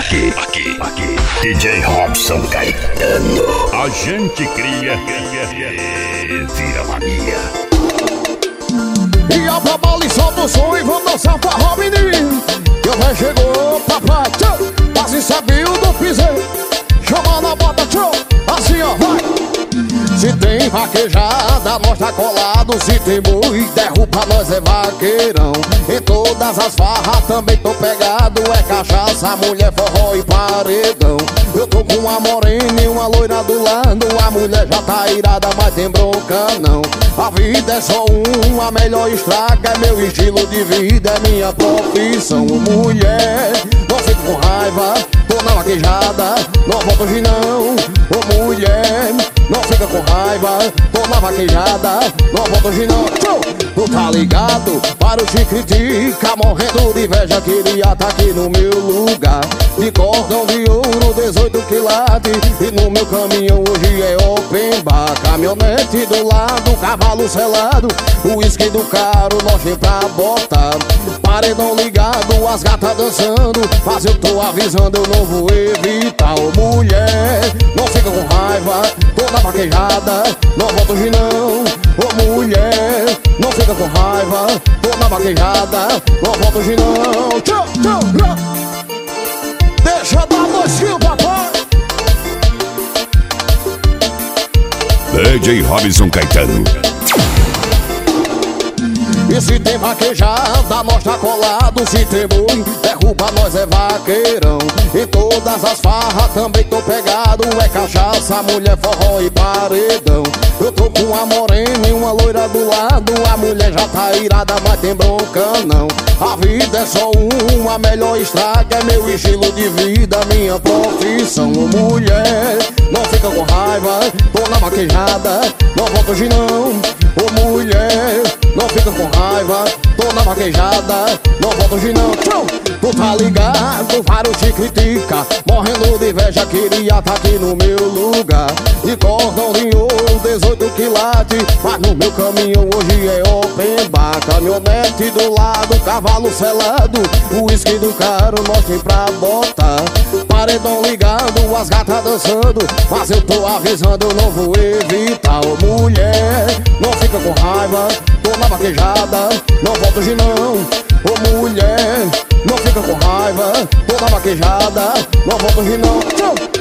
Aqui, DJ Robson Caetano. A gente cria e vira mania. E a babali solta o som e vamos dançar forró, menino. Que o véi chegou, papai, tchau. Assim sabiu do piseiro. Chama na bota, tchau. Assim ó, vai. Se tem vaquejada, nós tá colado. Se tem boi, derruba, nós é vaqueirão. Em todas as farras também tô pegado. É cachaça, mulher, forró e paredão. Eu tô com uma morena e uma loira do lado. A mulher já tá irada, mas tem bronca não. A vida é só uma, a melhor estraga. É meu estilo de vida, é minha profissão. Mulher, não fico com raiva, tô na vaquejada, não volto hoje não. Ô mulher, não fica com raiva, tô na vaquejada, não volto hoje não. Tu tá ligado? Para o te critica, morrendo de inveja, queria tá aqui no meu lugar. De cordão de ouro, 18 quilates. E no meu caminhão hoje é open bar. Caminhonete do lado, cavalo selado, o uísque do caro, nós tem pra botar. Paredão ligado, as gatas dançando, mas eu tô avisando, eu não vou evitar. Ô mulher, não fica com raiva, tô na vaquejada, não volto hoje não. Ô mulher, não fica com raiva, tô na vaquejada, não volto hoje não. Tchau, tchau, tchau. Deixa eu dar docinho, papai. DJ Robson Caetano. E se tem vaquejada, nós tá colado. Se tem boi, derruba, nós é vaqueirão. Em todas as farras também tô pegado. É cachaça, mulher, forró e paredão. Eu tô com uma morena e uma loira do lado. A mulher já tá irada, mas tem bronca não. A vida é só uma, a melhor estraga. É meu estilo de vida, minha profissão. Mulher, não fica com raiva, tô na vaquejada, não volto hoje não. Ô mulher, não fica com raiva, tô na vaquejada, não volto hoje não. Tchau. Tu tá ligado, vários te critica, morrendo de inveja, queria tá aqui no meu lugar. De cordão de ouro, 18 quilates, mas no meu caminhão hoje é open bar. Caminhonete do lado, cavalo selado, o uísque do caro, nós tem pra botar. Paredão ligado, as gatas dançando, mas eu tô avisando, eu não vou evitar. Ô mulher, não fica com raiva, tô na vaquejada, não volto hoje não. Ô mulher, não fica com raiva, tô na vaquejada, não volto hoje não. Tchau.